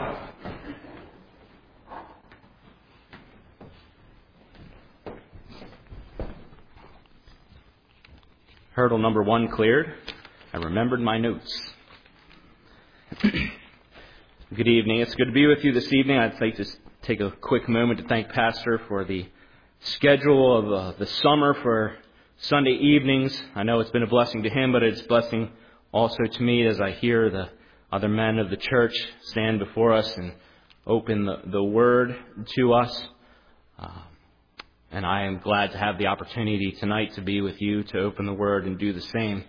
Hurdle number 1 cleared. I remembered my notes. Good evening. It's good to be with you this evening. I'd like to take a quick moment to thank Pastor for the schedule of the summer for Sunday evenings. I know it's been a blessing to him, but it's a blessing also to me as I hear the other men of the church stand before us and open the Word to us. And I am glad to have the opportunity tonight to be with you, to open the Word and do the same.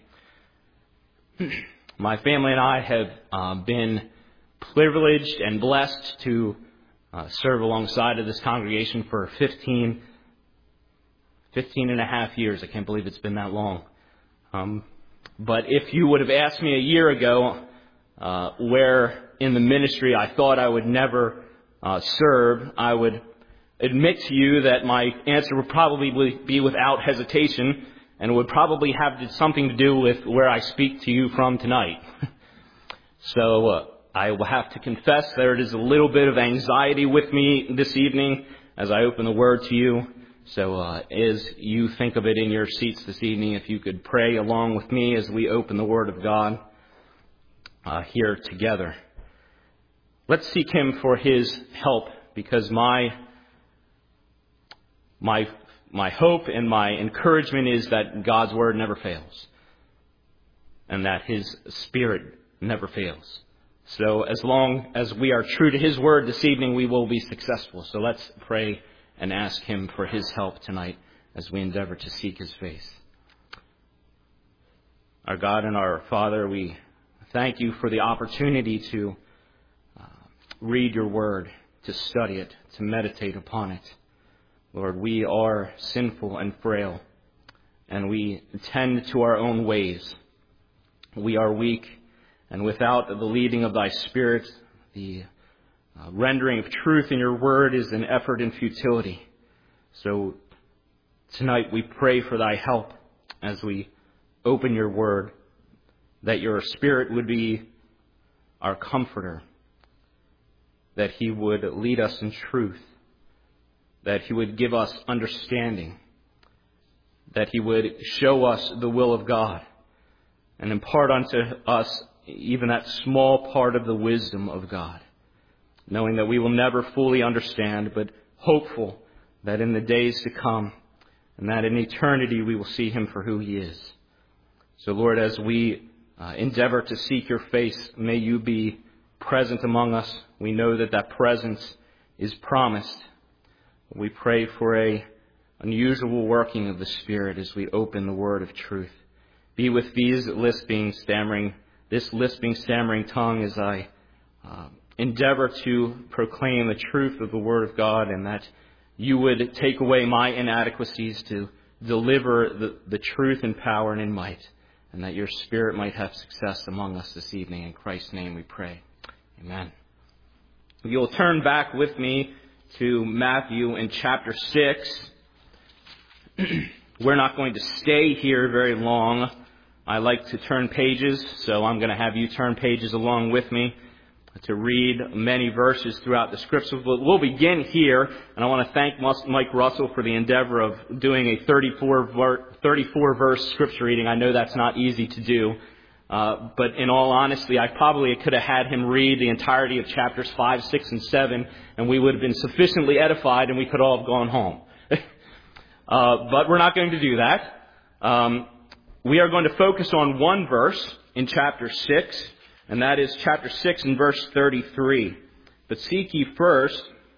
My family and I have been privileged and blessed to serve alongside of this congregation for 15 and a half years. I can't believe it's been that long. But if you would have asked me a year ago where in the ministry I thought I would never serve, I would admit to you that my answer would probably be without hesitation, and would probably have something to do with where I speak to you from tonight. So I will have to confess there is a little bit of anxiety with me this evening as I open the Word to you. So as you think of it in your seats this evening, if you could pray along with me as we open the Word of God here together. Let's seek Him for His help, because my hope and my encouragement is that God's Word never fails, and that His Spirit never fails. So as long as we are true to His Word this evening, we will be successful. So let's pray and ask Him for His help tonight as we endeavor to seek His face. Our God and our Father, we thank You for the opportunity to read Your Word, to study it, to meditate upon it. Lord, we are sinful and frail, and we tend to our own ways. We are weak, and without the leading of Thy Spirit, the rendering of truth in Your Word is an effort in futility. So tonight we pray for Thy help as we open Your Word, that Your Spirit would be our comforter, that He would lead us in truth, that He would give us understanding, that He would show us the will of God, and impart unto us even that small part of the wisdom of God, knowing that we will never fully understand, but hopeful that in the days to come, and that in eternity we will see Him for who He is. So Lord, as we endeavor to seek Your face, may You be present among us. We know that that presence is promised. We pray for a unusual working of the Spirit as we open the Word of truth. Be with this lisping, stammering tongue as I endeavor to proclaim the truth of the Word of God, and that You would take away my inadequacies to deliver the truth in power and in might, and that Your Spirit might have success among us this evening. In Christ's name we pray. Amen. If you'll turn back with me to Matthew in chapter 6. We're not going to stay here very long. I like to turn pages, so I'm going to have you turn pages along with me to read many verses throughout the Scriptures. But we'll begin here, and I want to thank Mike Russell for the endeavor of doing a 34-verse Scripture reading. I know that's not easy to do. But in all honesty, I probably could have had him read the entirety of chapters 5, 6, and 7, and we would have been sufficiently edified and we could all have gone home. But we're not going to do that. We are going to focus on one verse in chapter 6, and that is chapter 6 and verse 33. But seek ye first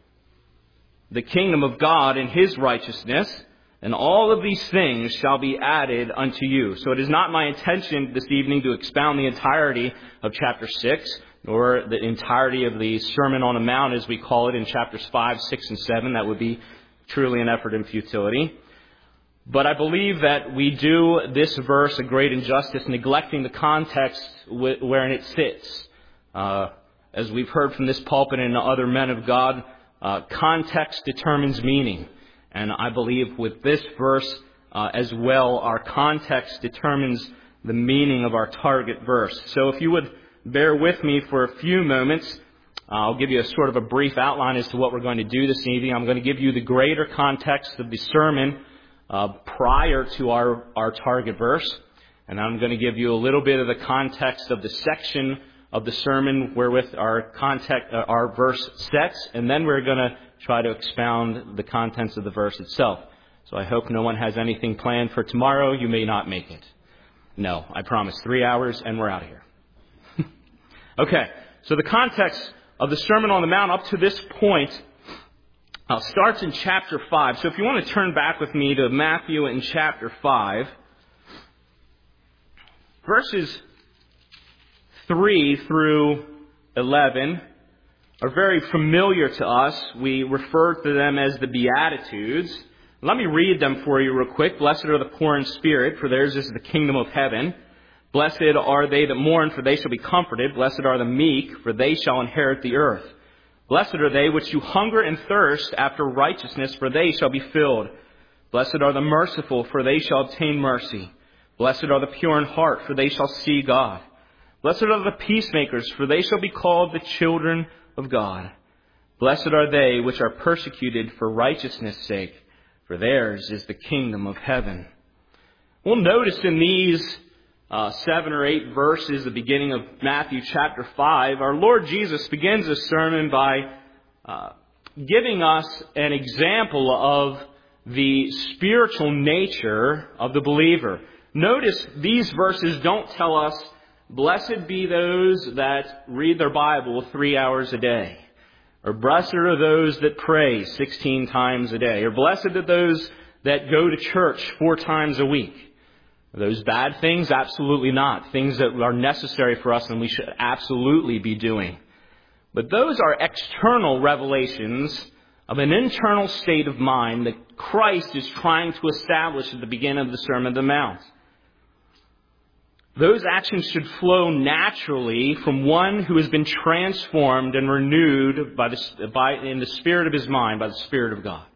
the kingdom of God and His righteousness, and all of these things shall be added unto you. So it is not my intention this evening to expound the entirety of chapter 6, nor the entirety of the Sermon on the Mount, as we call it, in chapters 5, 6, and 7. That would be truly an effort in futility. But I believe that we do this verse a great injustice, neglecting the context wherein it sits. As we've heard from this pulpit and other men of God, context determines meaning. And I believe with this verse as well, our context determines the meaning of our target verse. So if you would bear with me for a few moments, I'll give you a sort of a brief outline as to what we're going to do this evening. I'm going to give you the greater context of the sermon prior to our target verse. And I'm going to give you a little bit of the context of the section of the sermon wherewith our verse sets. And then we're going to try to expound the contents of the verse itself. So I hope no one has anything planned for tomorrow. You may not make it. No, I promise. 3 hours and we're out of here. Okay, so the context of the Sermon on the Mount up to this point starts in chapter 5. So if you want to turn back with me to Matthew in chapter 5, verses 3 through 11 are very familiar to us. We refer to them as the Beatitudes. Let me read them for you real quick. Blessed are the poor in spirit, for theirs is the kingdom of heaven. Blessed are they that mourn, for they shall be comforted. Blessed are the meek, for they shall inherit the earth. Blessed are they which do hunger and thirst after righteousness, for they shall be filled. Blessed are the merciful, for they shall obtain mercy. Blessed are the pure in heart, for they shall see God. Blessed are the peacemakers, for they shall be called the children of God. Blessed are they which are persecuted for righteousness' sake, for theirs is the kingdom of heaven. We'll notice in these 7 or 8 verses, the beginning of Matthew chapter 5, our Lord Jesus begins his sermon by giving us an example of the spiritual nature of the believer. Notice these verses don't tell us, blessed be those that read their Bible 3 hours a day. Or blessed are those that pray 16 times a day. Or blessed are those that go to church 4 times a week. Are those bad things? Absolutely not. Things that are necessary for us and we should absolutely be doing. But those are external revelations of an internal state of mind that Christ is trying to establish at the beginning of the Sermon on the Mount. Those actions should flow naturally from one who has been transformed and renewed in the spirit of his mind by the Spirit of God.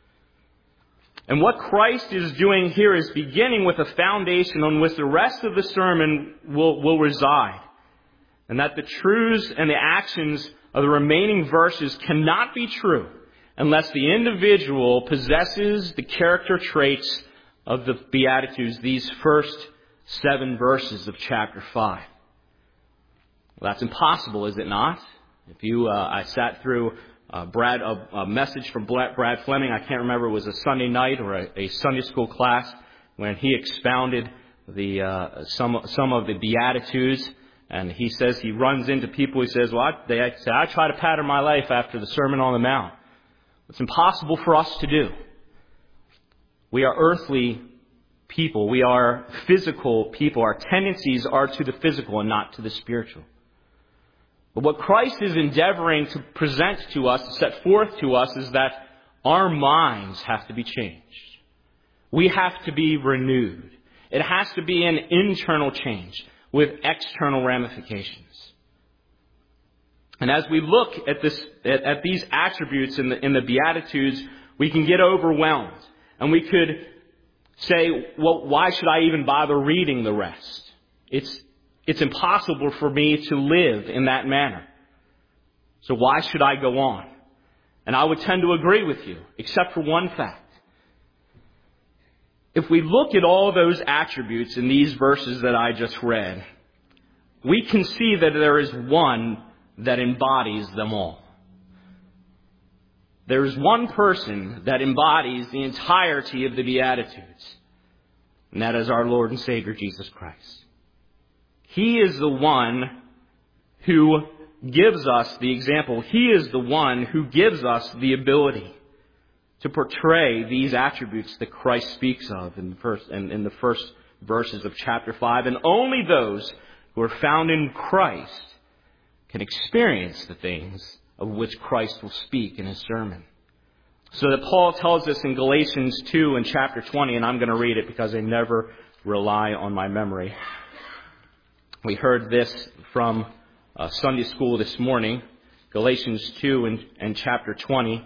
And what Christ is doing here is beginning with a foundation on which the rest of the sermon will reside. And that the truths and the actions of the remaining verses cannot be true unless the individual possesses the character traits of the Beatitudes, these first 7 verses of chapter 5. Well, that's impossible, is it not? I sat through a message from Brad Fleming. I can't remember if it was a Sunday night or a Sunday school class when he expounded some of the Beatitudes. And he says he runs into people. He says, "Well, I try to pattern my life after the Sermon on the Mount." It's impossible for us to do. We are earthly people. We are physical people. Our tendencies are to the physical and not to the spiritual. But what Christ is endeavoring to present to us, to set forth to us, is that our minds have to be changed. We have to be renewed. It has to be an internal change with external ramifications. And as we look at these attributes in the Beatitudes, we can get overwhelmed. And we could say, well, why should I even bother reading the rest? It's impossible for me to live in that manner. So why should I go on? And I would tend to agree with you, except for one fact. If we look at all those attributes in these verses that I just read, we can see that there is one that embodies them all. There is one person that embodies the entirety of the Beatitudes, and that is our Lord and Savior, Jesus Christ. He is the one who gives us the example. He is the one who gives us the ability to portray these attributes that Christ speaks of in the first verses of chapter 5. And only those who are found in Christ can experience the things of which Christ will speak in his sermon. So that Paul tells us in Galatians 2 and chapter 20, and I'm going to read it because I never rely on my memory. We heard this from Sunday school this morning, Galatians 2 and chapter 20.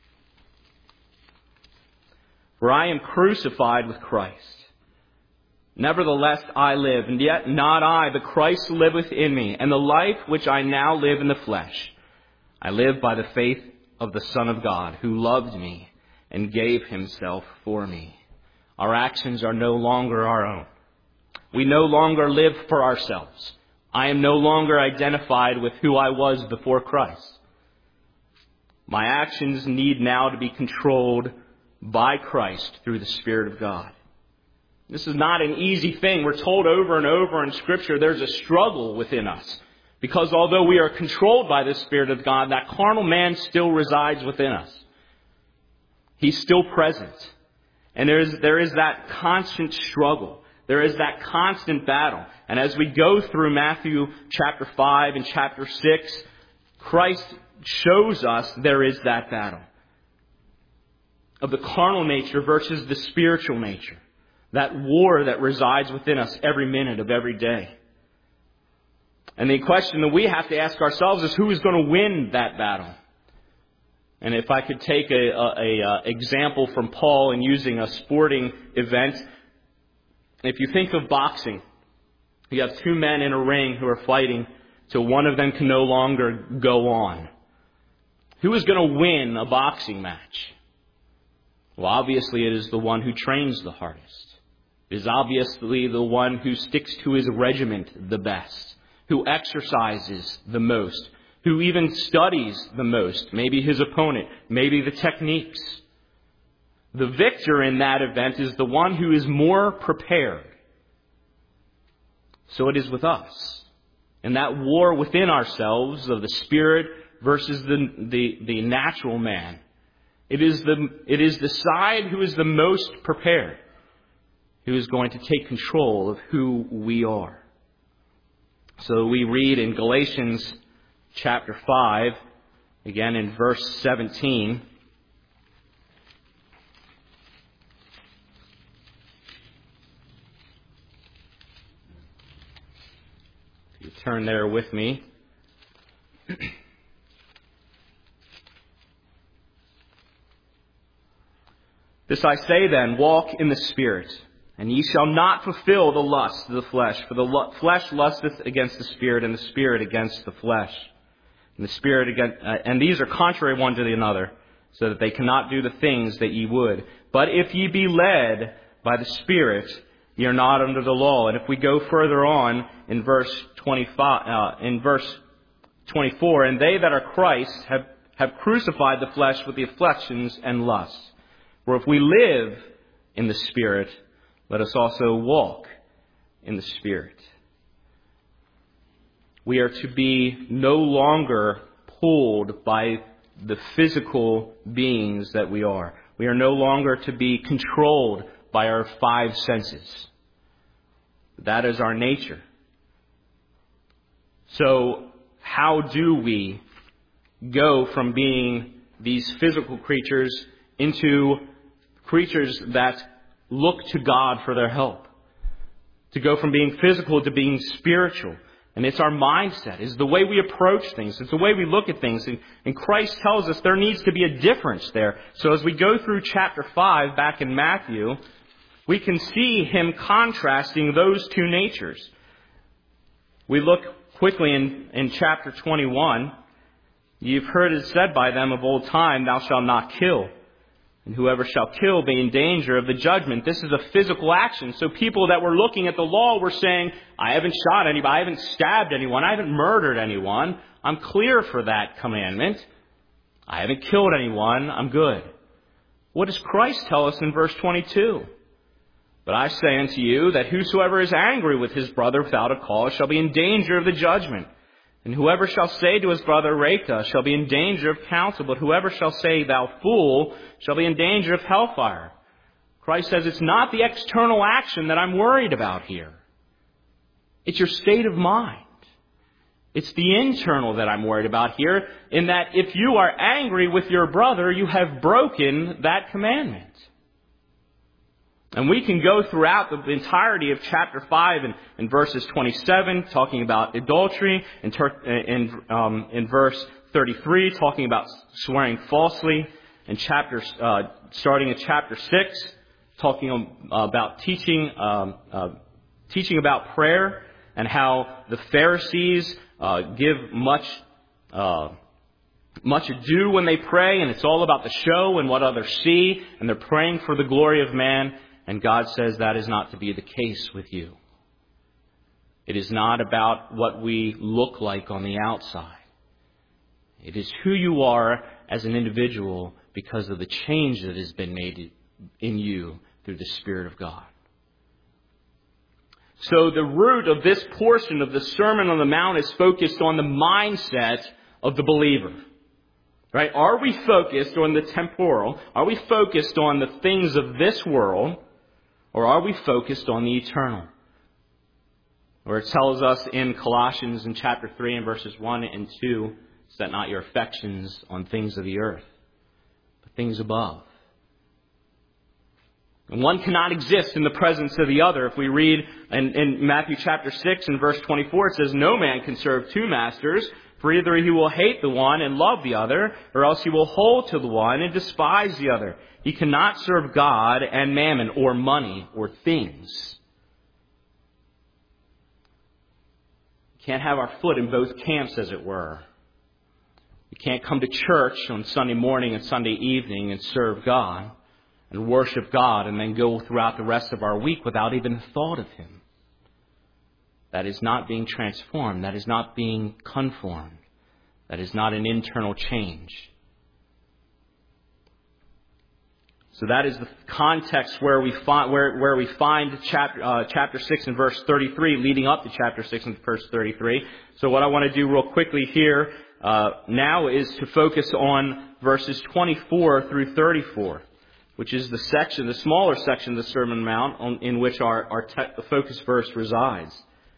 For I am crucified with Christ. Nevertheless, I live, and yet not I, but Christ liveth in me. And the life which I now live in the flesh, I live by the faith of the Son of God, who loved me and gave himself for me. Our actions are no longer our own. We no longer live for ourselves. I am no longer identified with who I was before Christ. My actions need now to be controlled by Christ through the Spirit of God. This is not an easy thing. We're told over and over in Scripture there's a struggle within us. Because although we are controlled by the Spirit of God, that carnal man still resides within us. He's still present. And there is that constant struggle. There is that constant battle. And as we go through Matthew chapter 5 and chapter 6, Christ shows us there is that battle of the carnal nature versus the spiritual nature. That war that resides within us every minute of every day. And the question that we have to ask ourselves is, who is going to win that battle? And if I could take a example from Paul in using a sporting event, if you think of boxing, you have two men in a ring who are fighting till one of them can no longer go on. Who is going to win a boxing match? Well, obviously it is the one who trains the hardest. It is obviously the one who sticks to his regiment the best, who exercises the most, who even studies the most, maybe his opponent, maybe the techniques. The victor in that event is the one who is more prepared. So it is with us. In that war within ourselves of the spirit versus the natural man, it is the side who is the most prepared who is going to take control of who we are. So we read in Galatians chapter 5, again in verse 17. If you turn there with me. This I say then, walk in the Spirit, and ye shall not fulfill the lust of the flesh. For the flesh lusteth against the Spirit, and the Spirit against the flesh. And the Spirit against, and these are contrary one to the other, so that they cannot do the things that ye would. But if ye be led by the Spirit, ye are not under the law. And if we go further on in verse 25, in verse 24, and they that are Christ have crucified the flesh with the affections and lusts. For if we live in the Spirit, let us also walk in the Spirit. We are to be no longer pulled by the physical beings that we are. We are no longer to be controlled by our five senses. That is our nature. So, how do we go from being these physical creatures into creatures that look to God for their help? To go from being physical to being spiritual. And it's our mindset. It's the way we approach things. It's the way we look at things. And Christ tells us there needs to be a difference there. So as we go through chapter 5 back in Matthew, we can see him contrasting those two natures. We look quickly in chapter 21. You've heard it said by them of old time, thou shalt not kill. And whoever shall kill be in danger of the judgment. This is a physical action. So people that were looking at the law were saying, I haven't shot anybody, I haven't stabbed anyone, I haven't murdered anyone. I'm clear for that commandment. I haven't killed anyone, I'm good. What does Christ tell us in verse 22? But I say unto you that whosoever is angry with his brother without a cause shall be in danger of the judgment. And whoever shall say to his brother, Raka, shall be in danger of counsel. But whoever shall say, thou fool, shall be in danger of hellfire. Christ says it's not the external action that I'm worried about here. It's your state of mind. It's the internal that I'm worried about here, in that if you are angry with your brother, you have broken that commandment. And we can go throughout the entirety of chapter 5 in verses 27, talking about adultery, in verse 33, talking about swearing falsely, and starting in chapter 6, talking about teaching teaching about prayer and how the Pharisees give much ado when they pray, and it's all about the show and what others see, and they're praying for the glory of man, and God says that is not to be the case with you. It is not about what we look like on the outside. It is who you are as an individual because of the change that has been made in you through the Spirit of God. So the root of this portion of the Sermon on the Mount is focused on the mindset of the believer. Right? Are we focused on the temporal? Are we focused on the things of this world? Or are we focused on the eternal? Where it tells us in Colossians in chapter 3 and verses 1 and 2, set not your affections on things of the earth, but things above. And one cannot exist in the presence of the other. If we read in Matthew chapter 6 and verse 24, it says, no man can serve two masters, for either he will hate the one and love the other, or else he will hold to the one and despise the other. He cannot serve God and mammon, or money, or things. Can't have our foot in both camps, as it were. We can't come to church on Sunday morning and Sunday evening and serve God and worship God and then go throughout the rest of our week without even a thought of Him. That is not being transformed. That is not being conformed. That is not an internal change. So that is the context where we find chapter 6 and verse 33, leading up to chapter 6 and verse 33. So what I want to do real quickly here now is to focus on verses 24 through 34, which is the smaller section of the Sermon on the Mount in which our focus verse resides.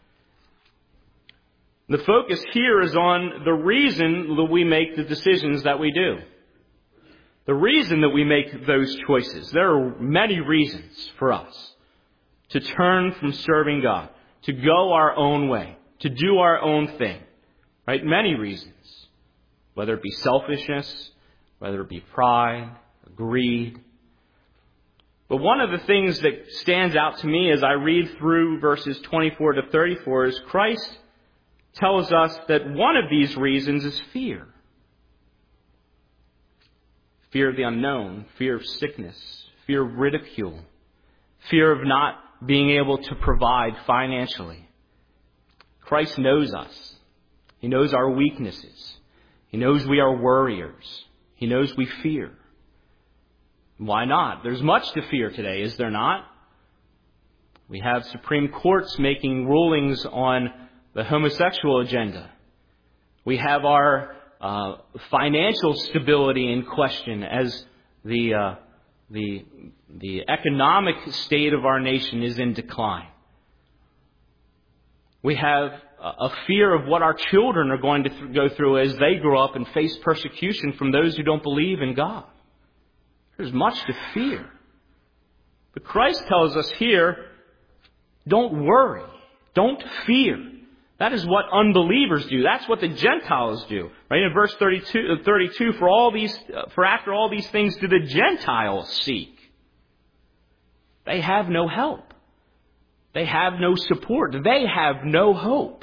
The focus here is on the reason that we make the decisions that we do. The reason that we make those choices. There are many reasons for us to turn from serving God, to go our own way, to do our own thing. Right? Many reasons. Whether it be selfishness, whether it be pride, greed. But one of the things that stands out to me as I read through verses 24 to 34 is Christ tells us that one of these reasons is fear. Fear of the unknown, fear of sickness, fear of ridicule, fear of not being able to provide financially. Christ knows us. He knows our weaknesses. He knows we are worriers. He knows we fear. Why not? There's much to fear today, is there not? We have Supreme Courts making rulings on the homosexual agenda. We have our financial stability in question as the economic state of our nation is in decline. We have a fear of what our children are going to go through as they grow up and face persecution from those who don't believe in God. There's much to fear. But Christ tells us here, don't worry. Don't fear. That is what unbelievers do. That's what the Gentiles do. Right in verse 32, for after all these things do the Gentiles seek. They have no help. They have no support. They have no hope.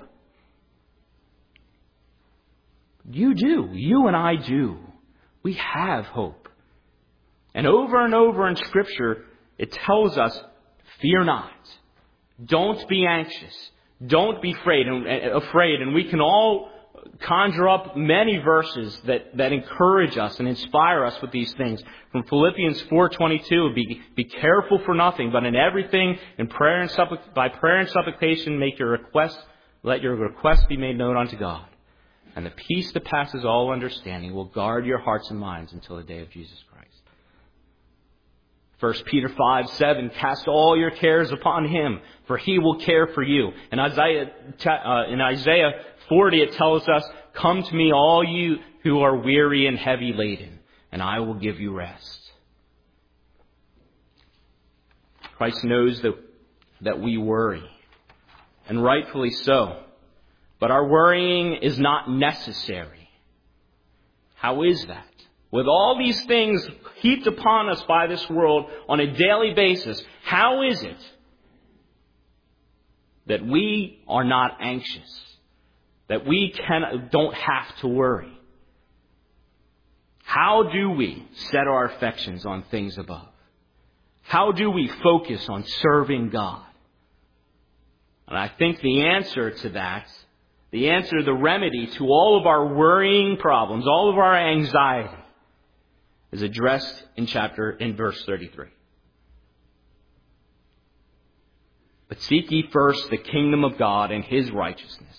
You do. You and I do. We have hope. And over in Scripture, it tells us, fear not. Don't be anxious. Don't be afraid. And we can all conjure up many verses that encourage us and inspire us with these things. From Philippians 4:22, be careful for nothing, but in everything, by prayer and supplication, let your request be made known unto God. And the peace that passes all understanding will guard your hearts and minds until the day of Jesus Christ. 1 Peter 5:7, cast all your cares upon Him, for He will care for you. In Isaiah 40, it tells us, come to me, all you who are weary and heavy laden, and I will give you rest. Christ knows that we worry, and rightfully so. But our worrying is not necessary. How is that? With all these things heaped upon us by this world on a daily basis, how is it that we are not anxious, that we don't have to worry. How do we set our affections on things above? How do we focus on serving God? And I think the answer to that, the remedy to all of our worrying problems, all of our anxiety, is addressed in verse 33. But seek ye first the kingdom of God and His righteousness,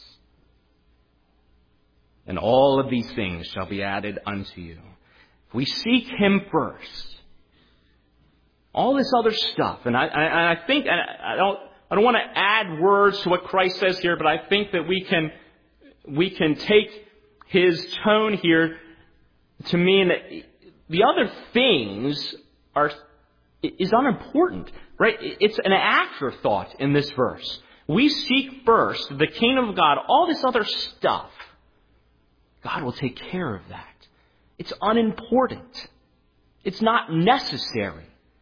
and all of these things shall be added unto you. If we seek Him first, all this other stuff, and I think, and I don't want to add words to what Christ says here, but I think that we can take His tone here to mean that the other things is unimportant, right? It's an afterthought in this verse. We seek first the kingdom of God, all this other stuff. God will take care of that. It's unimportant. It's not necessary.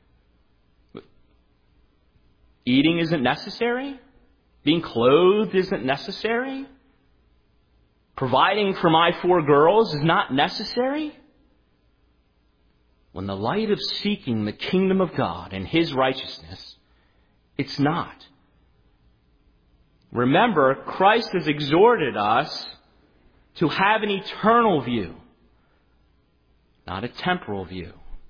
Eating isn't necessary. Being clothed isn't necessary. Providing for my 4 girls is not necessary. When the light of seeking the kingdom of God and His righteousness, it's not. Remember, Christ has exhorted us to have an eternal view, not a temporal view.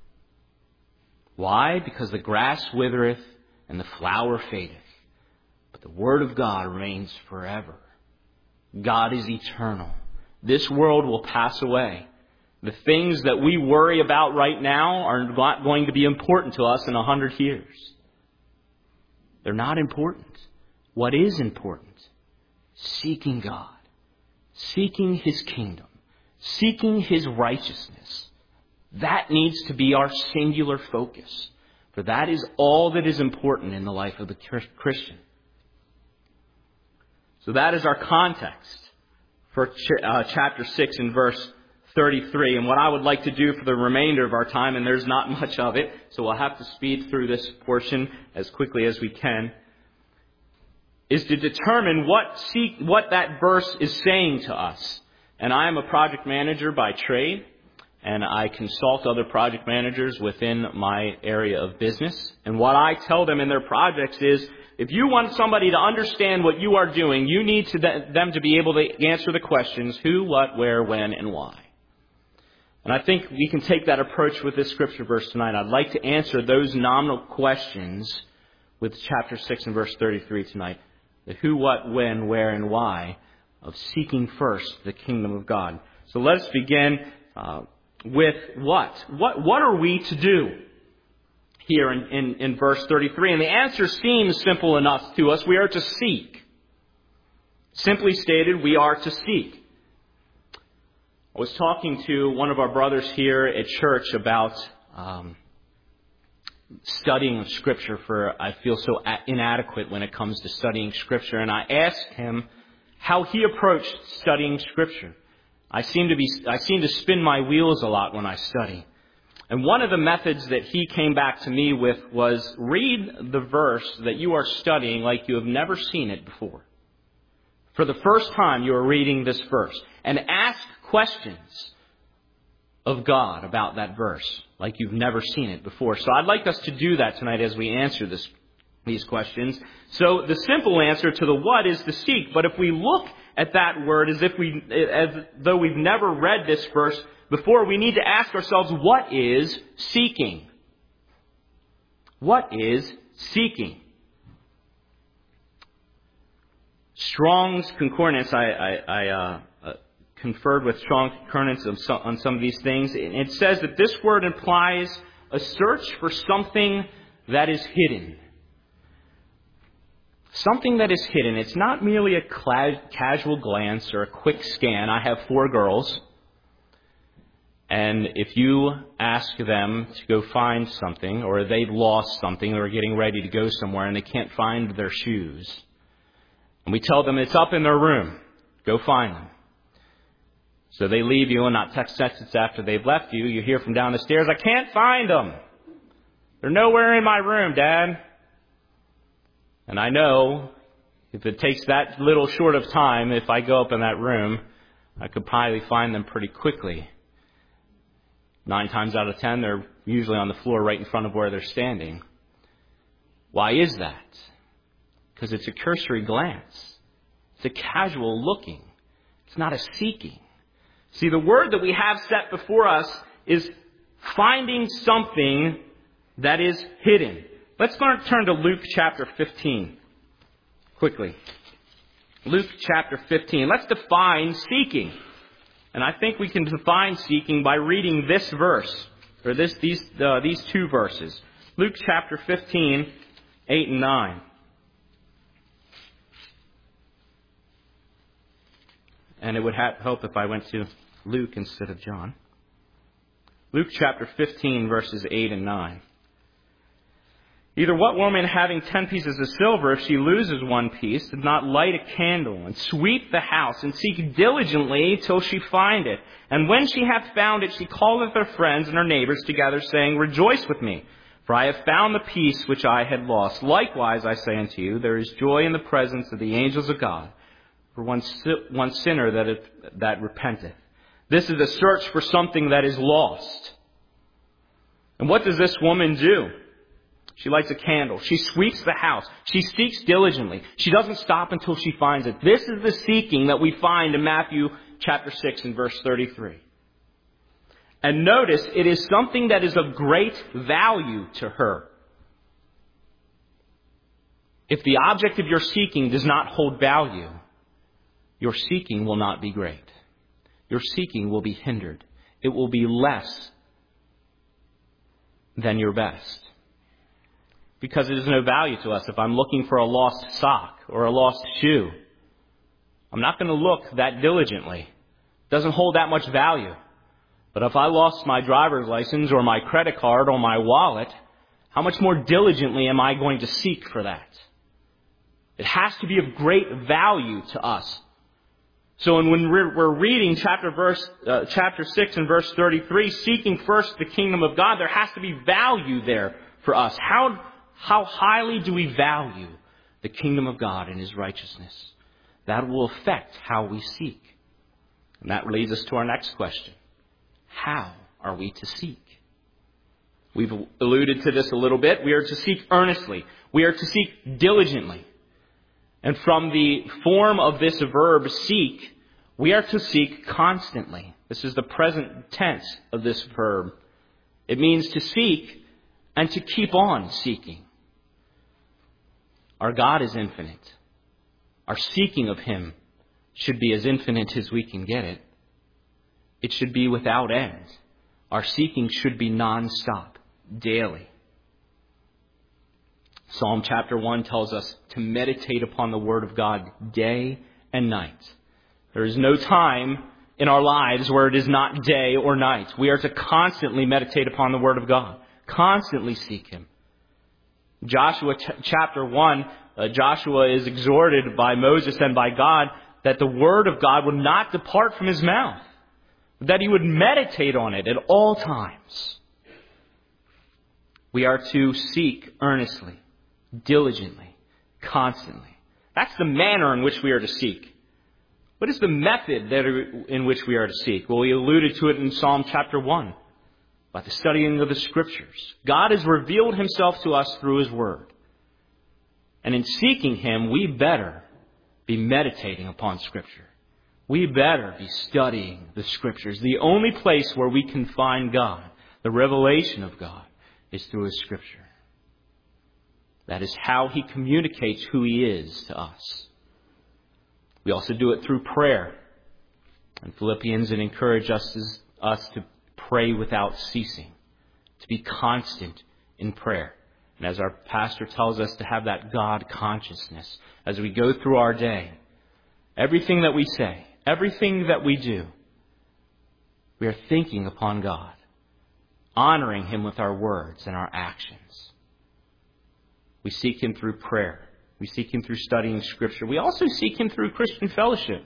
Why? Because the grass withereth and the flower fadeth, but the word of God remains forever. God is eternal. This world will pass away. The things that we worry about right now are not going to be important to us in 100 years. They're not important. What is important? Seeking God. Seeking His kingdom. Seeking His righteousness. That needs to be our singular focus. For that is all that is important in the life of the Christian. So that is our context for chapter 6 and verse 33. And what I would like to do for the remainder of our time, and there's not much of it, so we'll have to speed through this portion as quickly as we can, is to determine what that verse is saying to us. And I am a project manager by trade, and I consult other project managers within my area of business. And what I tell them in their projects is, if you want somebody to understand what you are doing, you need them to be able to answer the questions who, what, where, when, and why. And I think we can take that approach with this scripture verse tonight. I'd like to answer those nominal questions with chapter 6 and verse 33 tonight. The who, what, when, where, and why of seeking first the kingdom of God. So let's begin with what? What are we to do here in verse 33? And the answer seems simple enough to us. We are to seek. Simply stated, we are to seek. I was talking to one of our brothers here at church about studying Scripture. I feel so inadequate when it comes to studying Scripture. And I asked him how he approached studying Scripture. I seem to spin my wheels a lot when I study. And one of the methods that he came back to me with was read the verse that you are studying like you have never seen it before. For the first time you are reading this verse. And ask questions of God about that verse like you've never seen it before. So I'd like us to do that tonight as we answer these questions. So the simple answer to the what is to seek. But if we look at that word as though we've never read this verse before, we need to ask ourselves, what is seeking? What is seeking? Strong's Concordance, I conferred with Strong's Concordance on some of these things. It says that this word implies a search for something that is hidden. Something that is hidden. It's not merely a casual glance or a quick scan. I have 4 girls. And if you ask them to go find something, or they've lost something, or are getting ready to go somewhere and they can't find their shoes, and we tell them it's up in their room, go find them. So they leave you, and not 10 seconds after they've left you, you hear from down the stairs, I can't find them. They're nowhere in my room, Dad. And I know If it takes that little short of time, if I go up in that room, I could probably find them pretty quickly. 9 times out of 10, they're usually on the floor right in front of where they're standing. Why is that? Because it's a cursory glance. It's a casual looking. It's not a seeking. See, the word that we have set before us is finding something that is hidden. Let's turn to Luke chapter 15 quickly. Luke chapter 15. Let's define seeking. And I think we can define seeking by reading this verse, or these 2 verses. Luke chapter 15, 8 and 9. And it would help if I went to Luke instead of John. Luke chapter 15, verses 8 and 9. Either what woman having 10 pieces of silver, if she loses one piece, does not light a candle and sweep the house and seek diligently till she find it? And when she hath found it, she calleth her friends and her neighbors together, saying, Rejoice with me, for I have found the piece which I had lost. Likewise, I say unto you, there is joy in the presence of the angels of God for one sinner that repenteth. This is a search for something that is lost. And what does this woman do? She lights a candle. She sweeps the house. She seeks diligently. She doesn't stop until she finds it. This is the seeking that we find in Matthew chapter 6 and verse 33. And notice, it is something that is of great value to her. If the object of your seeking does not hold value, your seeking will not be great. Your seeking will be hindered. It will be less than your best. Because it is no value to us. If I'm looking for a lost sock or a lost shoe, I'm not going to look that diligently. It doesn't hold that much value. But if I lost my driver's license or my credit card or my wallet, how much more diligently am I going to seek for that? It has to be of great value to us. So when we're reading chapter 6 and verse 33, seeking first the kingdom of God, there has to be value there for us. How highly do we value the kingdom of God and His righteousness? That will affect how we seek. And that leads us to our next question. How are we to seek? We've alluded to this a little bit. We are to seek earnestly. We are to seek diligently. And from the form of this verb, seek, we are to seek constantly. This is the present tense of this verb. It means to seek and to keep on seeking. Our God is infinite. Our seeking of Him should be as infinite as we can get it. It should be without end. Our seeking should be non-stop, daily. Psalm chapter 1 tells us to meditate upon the Word of God day and night. There is no time in our lives where it is not day or night. We are to constantly meditate upon the Word of God. Constantly seek Him. Joshua chapter 1, Joshua is exhorted by Moses and by God that the Word of God would not depart from his mouth, that he would meditate on it at all times. We are to seek earnestly, diligently, constantly. That's the manner in which we are to seek. What is the method in which we are to seek? Well, we alluded to it in Psalm chapter 1. By the studying of the Scriptures. God has revealed Himself to us through His Word. And in seeking Him, we better be meditating upon Scripture. We better be studying the Scriptures. The only place where we can find God, the revelation of God, is through His Scripture. That is how He communicates who He is to us. We also do it through prayer. In Philippians, it encourages us to pray without ceasing, to be constant in prayer. And as our pastor tells us, to have that God consciousness as we go through our day. Everything that we say, everything that we do, we are thinking upon God, honoring Him with our words and our actions. We seek Him through prayer. We seek Him through studying Scripture. We also seek Him through Christian fellowship.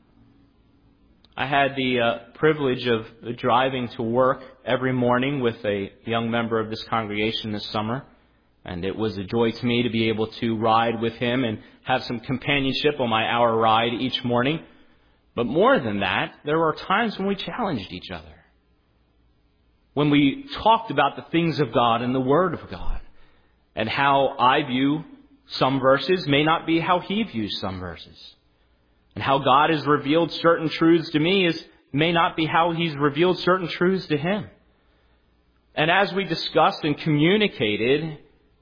I had the privilege of driving to work every morning with a young member of this congregation this summer. And it was a joy to me to be able to ride with him and have some companionship on my hour ride each morning. But more than that, there were times when we challenged each other. When we talked about the things of God and the Word of God. And how I view some verses may not be how he views some verses. And how God has revealed certain truths to me may not be how he's revealed certain truths to him. And as we discussed and communicated,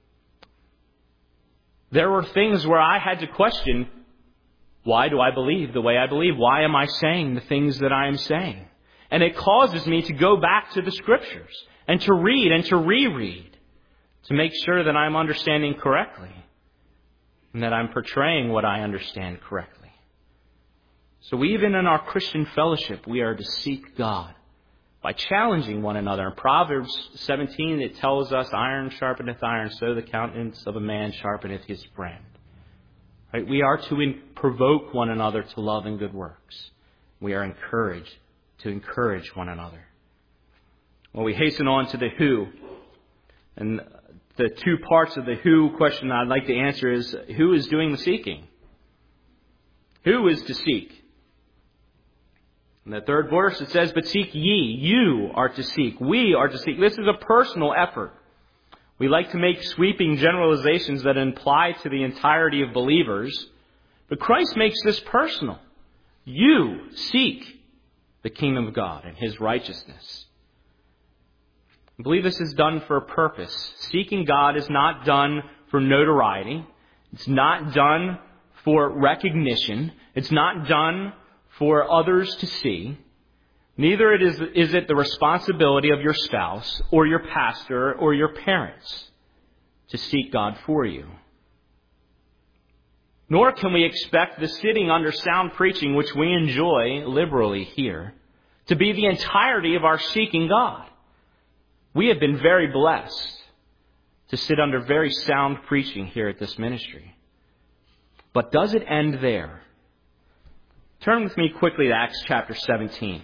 there were things where I had to question, why do I believe the way I believe? Why am I saying the things that I am saying? And it causes me to go back to the Scriptures and to read and to reread to make sure that I'm understanding correctly and that I'm portraying what I understand correctly. So even in our Christian fellowship, we are to seek God by challenging one another. In Proverbs 17, it tells us, iron sharpeneth iron, so the countenance of a man sharpeneth his friend. Right? We are to provoke one another to love and good works. We are encouraged to encourage one another. Well, we hasten on to the who. And the two parts of the who question I'd like to answer is, who is doing the seeking? Who is to seek? In the third verse it says, but seek ye. You are to seek. We are to seek. This is a personal effort. We like to make sweeping generalizations that apply to the entirety of believers. But Christ makes this personal. You seek the kingdom of God and his righteousness. I believe this is done for a purpose. Seeking God is not done for notoriety. It's not done for recognition. It's not done for others to see. Neither is it the responsibility of your spouse or your pastor or your parents to seek God for you. Nor can we expect the sitting under sound preaching, which we enjoy liberally here, to be the entirety of our seeking God. We have been very blessed to sit under very sound preaching here at this ministry. But does it end there? Turn with me quickly to Acts chapter 17.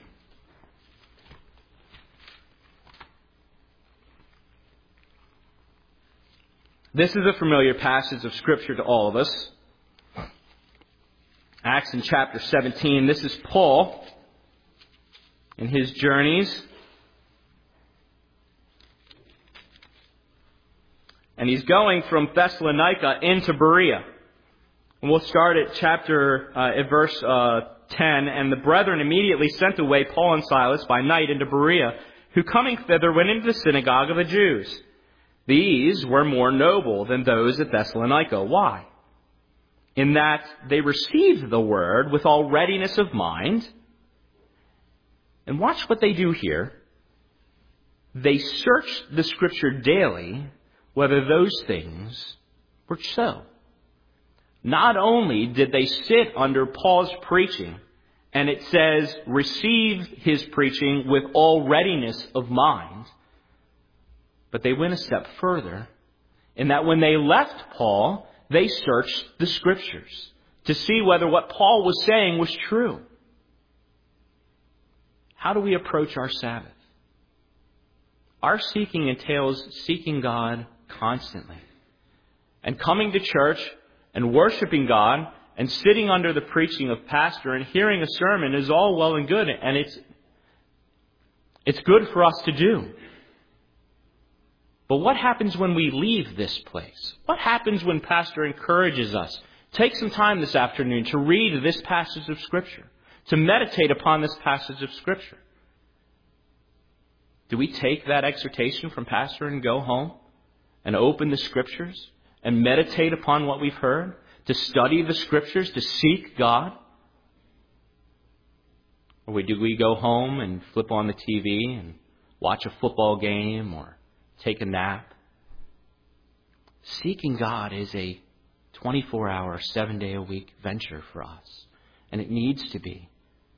This is a familiar passage of Scripture to all of us. Acts in chapter 17. This is Paul in his journeys. And he's going from Thessalonica into Berea. And we'll start at verse 10. And the brethren immediately sent away Paul and Silas by night into Berea, who coming thither went into the synagogue of the Jews. These were more noble than those at Thessalonica. Why? In that they received the word with all readiness of mind. And watch what they do here. They searched the Scripture daily whether those things were so. Not only did they sit under Paul's preaching, and it says, received his preaching with all readiness of mind, but they went a step further in that when they left Paul, they searched the Scriptures to see whether what Paul was saying was true. How do we approach our Sabbath? Our seeking entails seeking God constantly. And coming to church and worshiping God and sitting under the preaching of pastor and hearing a sermon is all well and good. And it's good for us to do. But what happens when we leave this place? What happens when pastor encourages us? Take some time this afternoon to read this passage of Scripture, to meditate upon this passage of Scripture. Do we take that exhortation from pastor and go home and open the Scriptures and meditate upon what we've heard, to study the Scriptures, to seek God? Or do we go home and flip on the TV and watch a football game or take a nap? Seeking God is a 24-hour, 7-day-a-week venture for us. And it needs to be.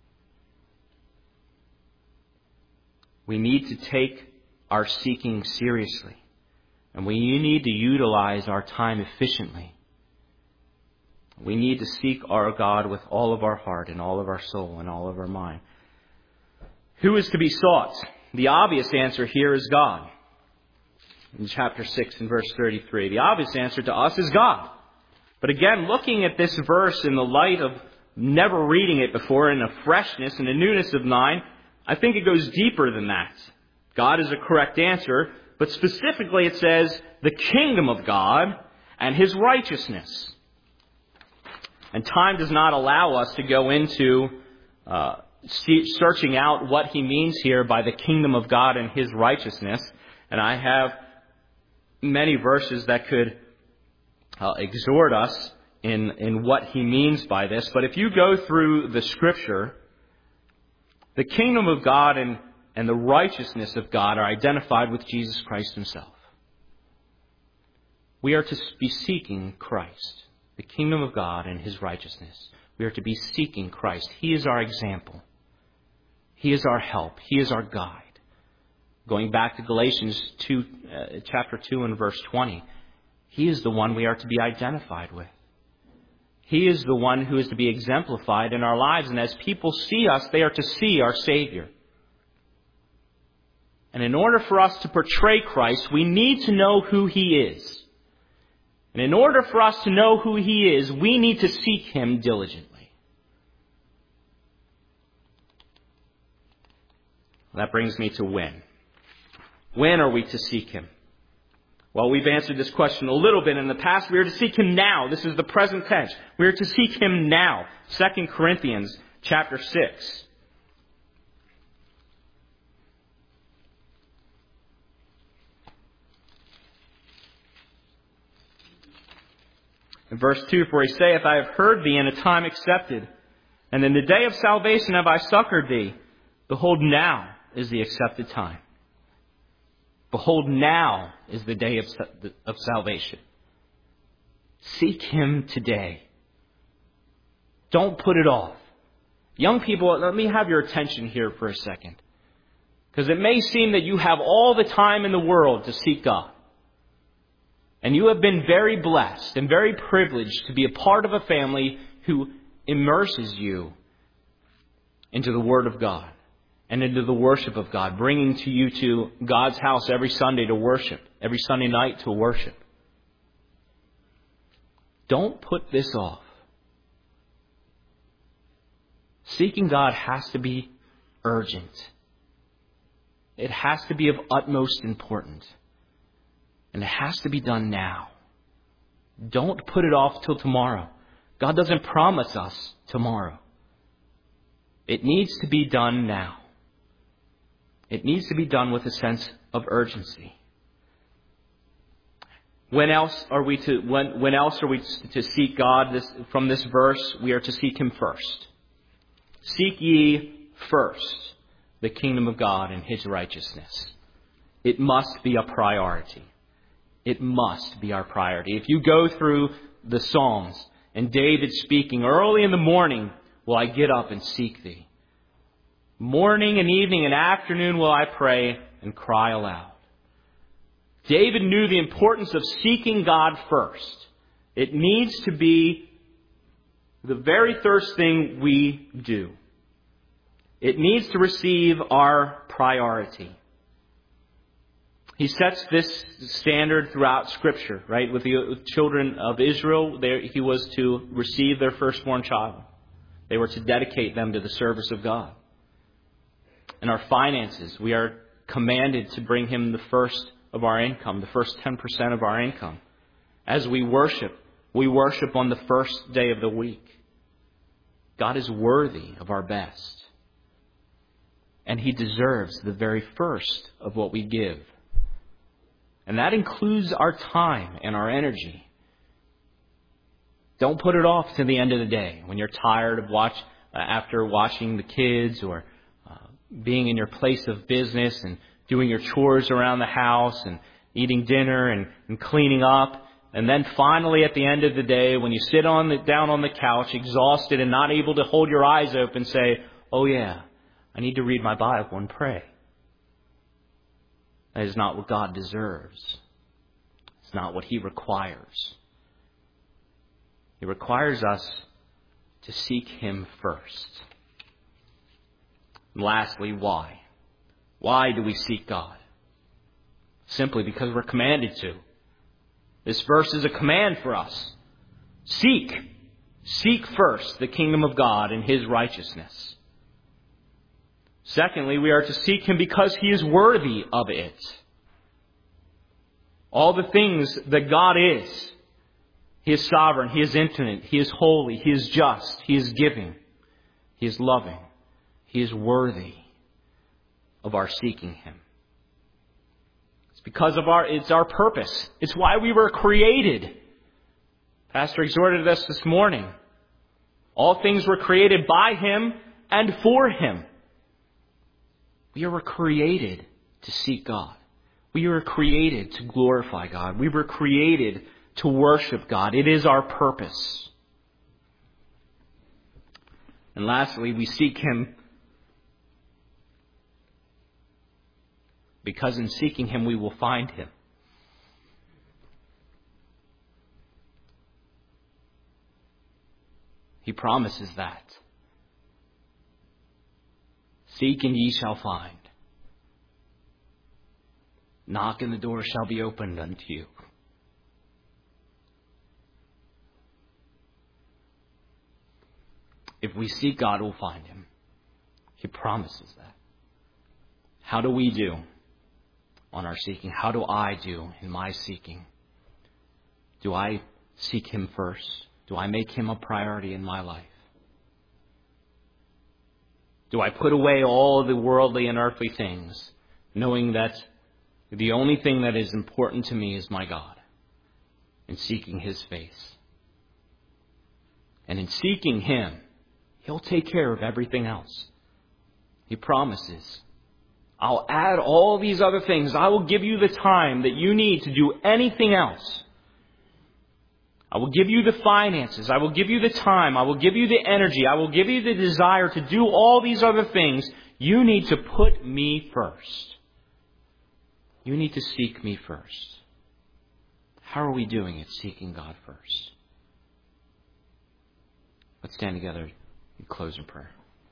We need to take our seeking seriously. And we need to utilize our time efficiently. We need to seek our God with all of our heart and all of our soul and all of our mind. Who is to be sought? The obvious answer here is God. in chapter 6 and verse 33. The obvious answer to us is God. But again, looking at this verse in the light of never reading it before, in a freshness and a newness of mind, I think it goes deeper than that. God is a correct answer, but specifically it says the kingdom of God and His righteousness. And time does not allow us to go into searching out what he means here by the kingdom of God and His righteousness. And I have many verses that could exhort us in what he means by this. But if you go through the Scripture, the kingdom of God and the righteousness of God are identified with Jesus Christ Himself. We are to be seeking Christ, the kingdom of God and His righteousness. We are to be seeking Christ. He is our example. He is our help. He is our guide. Going back to Galatians 2, chapter 2 and verse 20, He is the one we are to be identified with. He is the one who is to be exemplified in our lives. And as people see us, they are to see our Savior. And in order for us to portray Christ, we need to know who He is. And in order for us to know who He is, we need to seek Him diligently. That brings me to when. When are we to seek Him? Well, we've answered this question a little bit in the past. We are to seek Him now. This is the present tense. We are to seek Him now. 2 Corinthians chapter 6. In verse 2, for He saith, I have heard thee in a time accepted, and in the day of salvation have I succored thee. Behold, now is the accepted time. Behold, now is the day of salvation. Seek Him today. Don't put it off. Young people, let me have your attention here for a second. Because it may seem that you have all the time in the world to seek God. And you have been very blessed and very privileged to be a part of a family who immerses you into the Word of God and into the worship of God, bringing to you to God's house every Sunday to worship, every Sunday night to worship. Don't put this off. Seeking God has to be urgent. It has to be of utmost importance. And it has to be done now. Don't put it off till tomorrow. God doesn't promise us tomorrow. It needs to be done now. It needs to be done with a sense of urgency. When else are we to seek God from this verse? We are to seek Him first. Seek ye first the kingdom of God and His righteousness. It must be a priority. It must be our priority. If you go through the Psalms and David speaking, early in the morning will I get up and seek thee. Morning and evening and afternoon will I pray and cry aloud. David knew the importance of seeking God first. It needs to be the very first thing we do. It needs to receive our priority. He sets this standard throughout Scripture, right? With the children of Israel, he was to receive their firstborn child. They were to dedicate them to the service of God. In our finances, we are commanded to bring Him the first of our income, the first 10% of our income. As we worship on the first day of the week. God is worthy of our best. And He deserves the very first of what we give. And that includes our time and our energy. Don't put it off to the end of the day when you're tired of after watching the kids or being in your place of business and doing your chores around the house and eating dinner and cleaning up. And then finally at the end of the day, when you sit down on the couch, exhausted and not able to hold your eyes open, say, oh yeah, I need to read my Bible and pray. That is not what God deserves. It's not what He requires. He requires us to seek Him first. And lastly, why? Why do we seek God? Simply because we're commanded to. This verse is a command for us. Seek. Seek first the kingdom of God and His righteousness. Secondly, we are to seek Him because He is worthy of it. All the things that God is. He is sovereign. He is infinite. He is holy. He is just. He is giving. He is loving. He is worthy of our seeking Him. It's because of it's our purpose. It's why we were created. Pastor exhorted us this morning. All things were created by Him and for Him. We were created to seek God. We were created to glorify God. We were created to worship God. It is our purpose. And lastly, we seek Him because in seeking Him we will find Him. He promises that. Seek and ye shall find. Knock and the door shall be opened unto you. If we seek God, we'll find Him. He promises that. How do we do on our seeking? How do I do in my seeking? Do I seek Him first? Do I make Him a priority in my life? Do I put away all the worldly and earthly things, knowing that the only thing that is important to me is my God, and seeking His face? And in seeking Him, He'll take care of everything else. He promises, I'll add all these other things. I will give you the time that you need to do anything else. I will give you the finances. I will give you the time. I will give you the energy. I will give you the desire to do all these other things. You need to put me first. You need to seek me first. How are we doing at seeking God first? Let's stand together and close in prayer.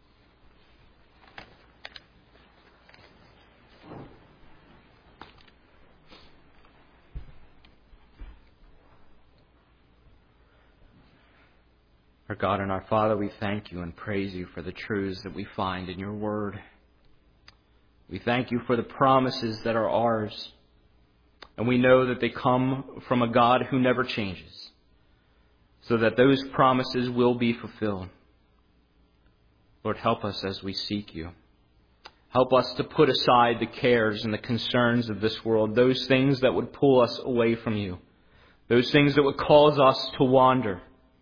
Our God and our Father, we thank You and praise You for the truths that we find in Your Word. We thank You for the promises that are ours. And we know that they come from a God who never changes, so that those promises will be fulfilled. Lord, help us as we seek You. Help us to put aside the cares and the concerns of this world, those things that would pull us away from You, those things that would cause us to wander.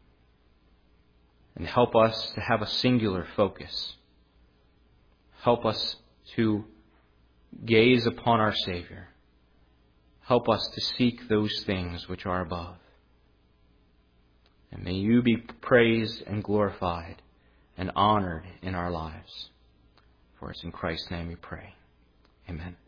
And help us to have a singular focus. Help us to gaze upon our Savior. Help us to seek those things which are above. And may You be praised and glorified and honored in our lives. For it's in Christ's name we pray. Amen.